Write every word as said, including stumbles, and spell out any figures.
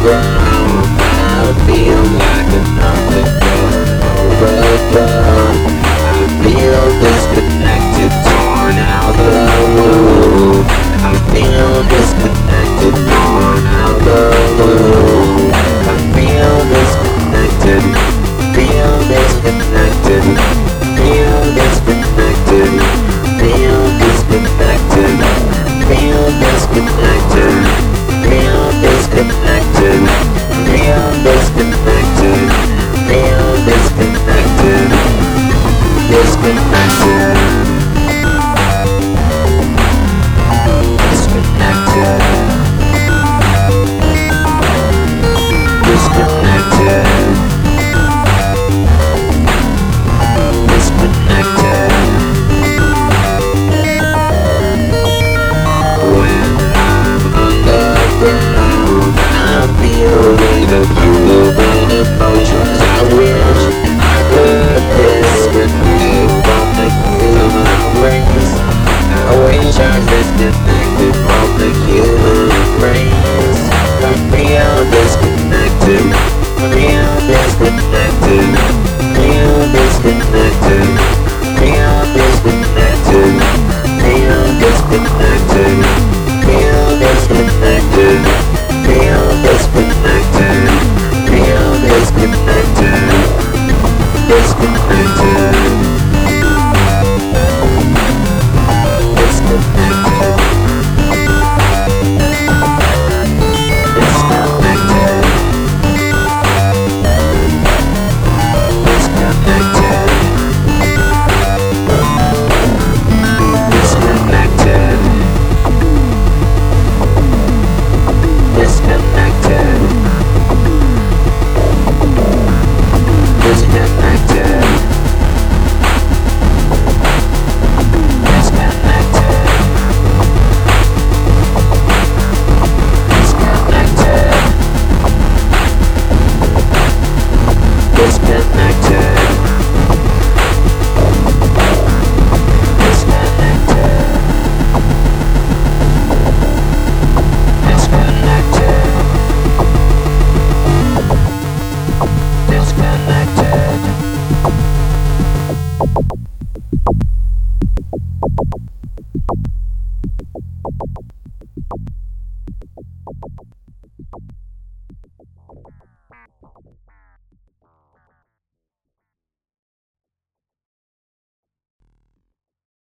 ground. I feel like another overcome. I feel disconnected, torn out the loop. I feel disconnected, torn out the loop. I feel disconnected, feel disconnected, feel disconnected, feel disconnected, feel disconnected, feel disconnected, feel disconnected, feel disconnected, disconnected, disconnected, disconnected, disconnected. When I'm underground, I'm feeling the human emotions. I wish I could disconnect from the human race. I wish I disconnected from the human race. I feel disconnected, feel disconnected, feel disconnected.